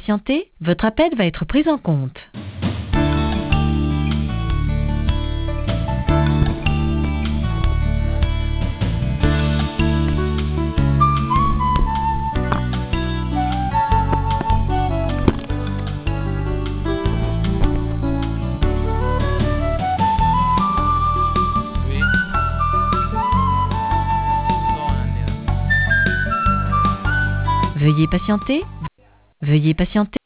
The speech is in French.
patienter, votre appel va être pris en compte. Oui. Veuillez patienter. Veuillez patienter.